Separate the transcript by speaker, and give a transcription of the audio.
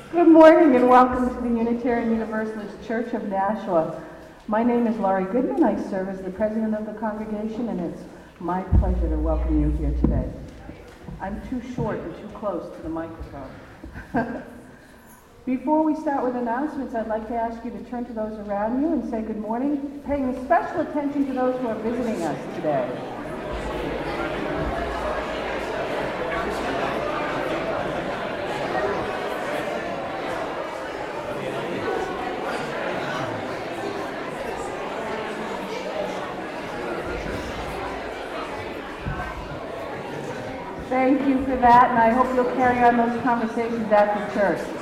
Speaker 1: Good morning and welcome to the Unitarian Universalist Church of Nashua. My name is Laurie Goodman. I serve as the president of the congregation, and it's my pleasure to welcome you here today. I'm too short and too close to the microphone. Before we start with announcements, I'd like to ask you to turn to those around you and say good morning, paying special attention to those who are visiting us today. Thank you for that, and I hope you'll carry on those conversations after church.